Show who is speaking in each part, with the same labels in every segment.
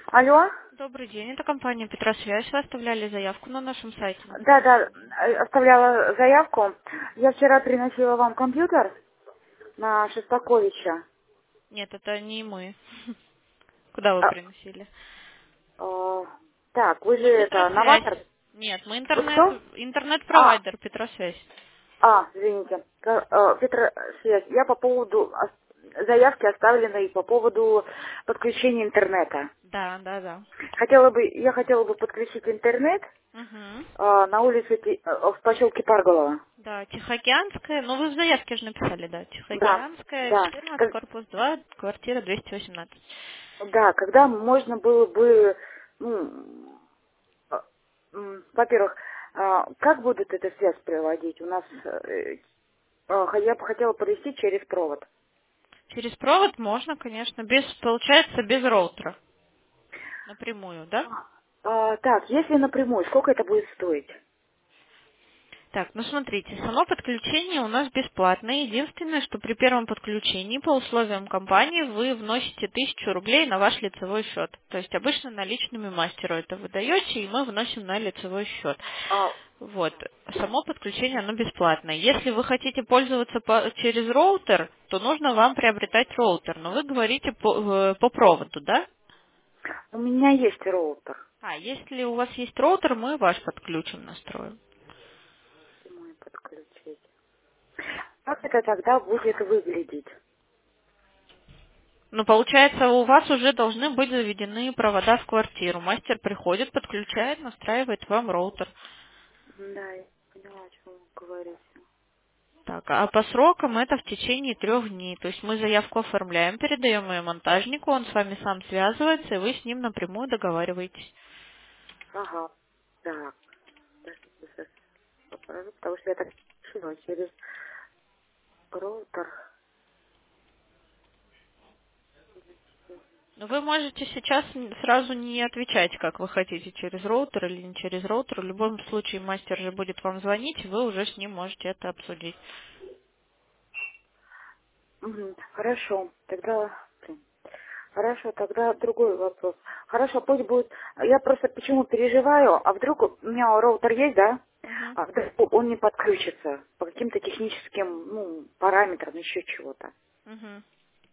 Speaker 1: Алло?
Speaker 2: Добрый день, это компания Петросвязь. Вы оставляли заявку на нашем сайте.
Speaker 1: Да, да, оставляла заявку. Я вчера приносила вам компьютер на Шостаковича.
Speaker 2: Нет, это не мы. Куда вы
Speaker 1: А,
Speaker 2: приносили?
Speaker 1: так, вы же
Speaker 2: Мы
Speaker 1: это,
Speaker 2: Петросвязь.
Speaker 1: новатор?
Speaker 2: Нет, мы
Speaker 1: Вы кто? А,
Speaker 2: интернет-провайдер Петросвязь.
Speaker 1: извините. Петра, связь. Я по поводу заявки оставленной по поводу подключения интернета.
Speaker 2: Да, да, да.
Speaker 1: Я хотела бы подключить интернет
Speaker 2: Угу.
Speaker 1: на улице в поселке Парголово.
Speaker 2: Да, Тихоокеанская. Ну, вы в заявке же написали, да.
Speaker 1: Да,
Speaker 2: Тихоокеанская,
Speaker 1: да.
Speaker 2: 14, корпус 2, квартира 218.
Speaker 1: Да, когда можно было бы, во-первых, как будут эту связь проводить? У нас, я бы хотела провести через провод.
Speaker 2: Через провод можно, конечно, получается, без роутера. Напрямую, да?
Speaker 1: Так, если напрямую, сколько это будет стоить?
Speaker 2: Так, ну смотрите, само подключение у нас бесплатное. Единственное, что при первом подключении по условиям компании вы вносите 1000 рублей на ваш лицевой счет. То есть обычно наличными мастеру это выдаете, и мы вносим на лицевой счет.
Speaker 1: А,
Speaker 2: Вот. Само подключение, оно бесплатное. Если вы хотите пользоваться через роутер, то нужно вам приобретать роутер. Но вы говорите по проводу, да?
Speaker 1: у меня есть роутер.
Speaker 2: А, если у вас есть роутер, мы ваш подключим, настроим.
Speaker 1: Мой подключить. Как это тогда будет выглядеть?
Speaker 2: Ну, получается, у вас уже должны быть заведены провода в квартиру. Мастер приходит, подключает, настраивает вам роутер.
Speaker 1: Да, я поняла, о чем вы говорите.
Speaker 2: Так, а по срокам это в течение 3 дней. То есть мы заявку оформляем, передаем ее монтажнику, он с вами сам связывается, и вы с ним напрямую договариваетесь.
Speaker 1: Ага, так. Сейчас покажу, потому что я так решила через роутер.
Speaker 2: Но вы можете сейчас сразу не отвечать, как вы хотите, через роутер или не через роутер. В любом случае мастер же будет вам звонить, и вы уже с ним можете это обсудить.
Speaker 1: Мгм, хорошо, хорошо, тогда другой вопрос. Хорошо, пусть будет. Я просто почему переживаю, а вдруг у меня роутер есть, да?
Speaker 2: Мгм.
Speaker 1: А вдруг он не подключится по каким-то техническим, параметрам, еще чего-то.
Speaker 2: Мгм.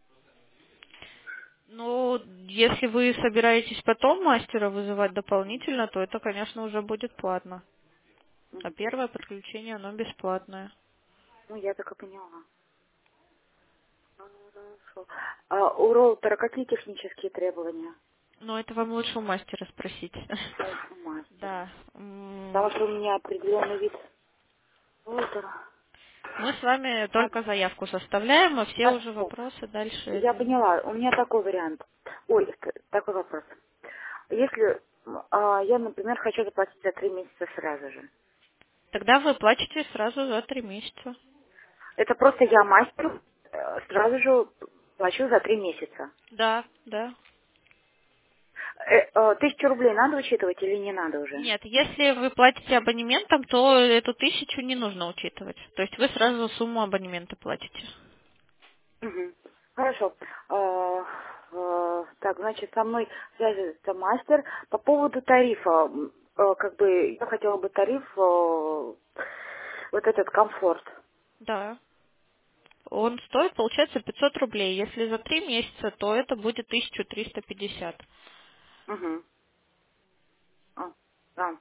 Speaker 2: Ну, если вы собираетесь потом мастера вызывать дополнительно, то это, конечно, уже будет платно. А
Speaker 1: Мгм.
Speaker 2: первое подключение, оно бесплатное.
Speaker 1: Ну, я так и поняла. Хорошо. А у роутера какие технические требования?
Speaker 2: Но это вам лучше у мастера спросить.
Speaker 1: У мастера.
Speaker 2: Да.
Speaker 1: Потому что у меня определенный вид роутера.
Speaker 2: Мы с вами
Speaker 1: А,
Speaker 2: только заявку составляем, а все уже
Speaker 1: хорошо.
Speaker 2: вопросы дальше
Speaker 1: Я
Speaker 2: это...
Speaker 1: поняла. У меня такой вариант. Ой, такой вопрос. Если я, например, хочу заплатить за 3 месяца сразу же.
Speaker 2: Тогда вы платите сразу за 3 месяца.
Speaker 1: Это просто я мастеру сразу же плачу за 3 месяца.
Speaker 2: Да, да.
Speaker 1: 1000 рублей надо учитывать или не надо уже?
Speaker 2: Нет, если вы платите абонементом, то эту 1000 не нужно учитывать. То есть вы сразу сумму абонемента платите.
Speaker 1: Мгм. Хорошо. Так, значит, со мной связывается мастер. По поводу тарифа, как бы я хотела бы тариф, вот этот комфорт.
Speaker 2: Да. Он стоит, получается, 500 рублей. Если за 3 месяца, то это будет 1350.
Speaker 1: Мгм. Да.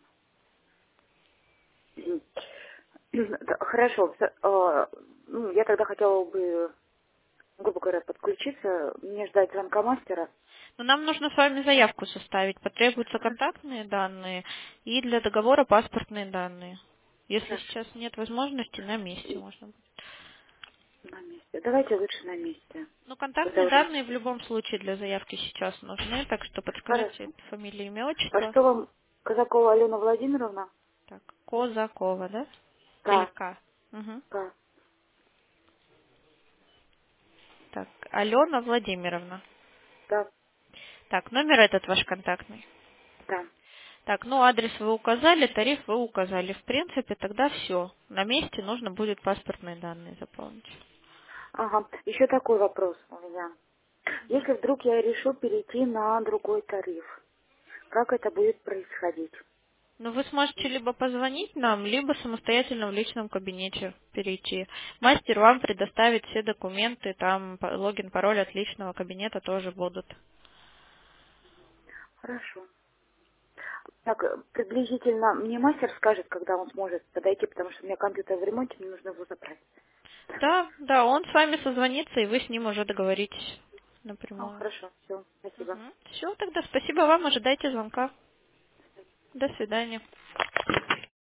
Speaker 1: Мгм. Да, хорошо. Я тогда хотела бы, грубо говоря, подключиться, мне ждать звонка мастера.
Speaker 2: Но нам нужно с вами заявку составить. Потребуются
Speaker 1: Хорошо.
Speaker 2: контактные данные и для договора паспортные данные. Если
Speaker 1: Хорошо.
Speaker 2: сейчас нет возможности, на месте можно будет.
Speaker 1: На месте. Давайте лучше на месте.
Speaker 2: Ну,
Speaker 1: Когда
Speaker 2: контактные
Speaker 1: уже...
Speaker 2: данные в любом случае для заявки сейчас нужны, так что подскажите
Speaker 1: Хорошо.
Speaker 2: фамилию, имя,
Speaker 1: А
Speaker 2: отчество.
Speaker 1: что вам, Казакова Алена Владимировна?
Speaker 2: Так, Козакова, да? Или
Speaker 1: Да.
Speaker 2: К? Угу.
Speaker 1: Да.
Speaker 2: Так, Алена Владимировна.
Speaker 1: Да.
Speaker 2: Так, номер этот ваш контактный.
Speaker 1: Да.
Speaker 2: Так, ну адрес вы указали, тариф вы указали. В принципе, тогда все. На месте нужно будет паспортные данные заполнить.
Speaker 1: Ага. Еще такой вопрос у меня. Если вдруг я решу перейти на другой тариф, как это будет происходить?
Speaker 2: Ну, вы сможете либо позвонить нам, либо самостоятельно в личном кабинете перейти. Мастер вам предоставит все документы, там логин, пароль от личного кабинета тоже будут.
Speaker 1: Хорошо. Так, приблизительно мне мастер скажет, когда он сможет подойти, потому что у меня компьютер в ремонте, мне нужно его забрать.
Speaker 2: Да, да, он с вами созвонится, и вы с ним уже договоритесь напрямую.
Speaker 1: Хорошо, все, спасибо.
Speaker 2: Все, тогда спасибо вам, ожидайте звонка. До свидания.